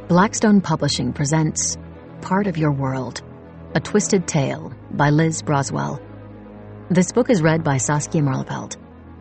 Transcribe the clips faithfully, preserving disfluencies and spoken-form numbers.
Blackstone Publishing presents Part of Your World, A Twisted Tale by Liz Broswell. This book is read by Saskia Marlefeld.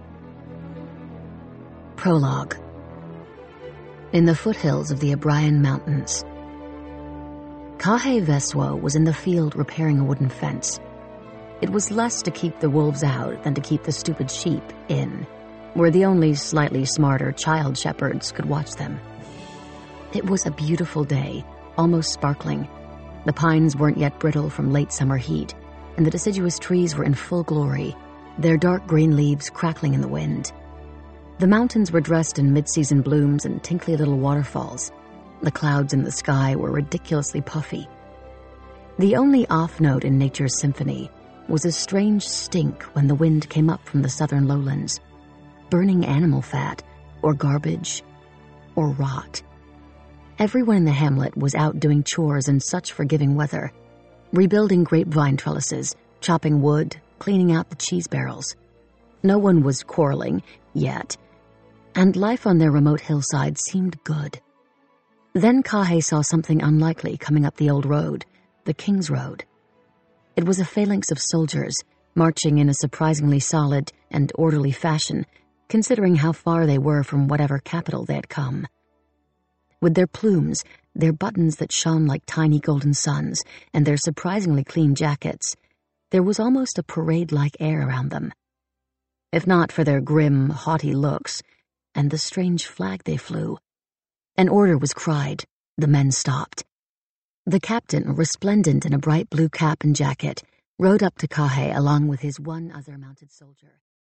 Prologue. In the foothills of the Abrian Mountains, Kahe Veswo was in the field repairing a wooden fence. It was less to keep the wolves out than to keep the stupid sheep in, where the only slightly smarter child shepherds could watch them. It was a beautiful day, almost sparkling. The pines weren't yet brittle from late summer heat, and the deciduous trees were in full glory, their dark green leaves crackling in the wind. The mountains were dressed in mid-season blooms and tinkly little waterfalls. The clouds in the sky were ridiculously puffy. The only off note in nature's symphony was a strange stink when the wind came up from the southern lowlands. Burning animal fat, or garbage, or rot. Everyone in the hamlet was out doing chores in such forgiving weather, rebuilding grapevine trellises, chopping wood, cleaning out the cheese barrels. No one was quarreling, yet, and life on their remote hillside seemed good. Then Kahe saw something unlikely coming up the old road, the King's Road. It was a phalanx of soldiers, marching in a surprisingly solid and orderly fashion, considering how far they were from whatever capital they had come. With their plumes, their buttons that shone like tiny golden suns, and their surprisingly clean jackets, there was almost a parade-like air around them. If not for their grim, haughty looks, and the strange flag they flew. An order was cried. The men stopped. The captain, resplendent in a bright blue cap and jacket, rode up to Kahe along with his one other mounted soldier.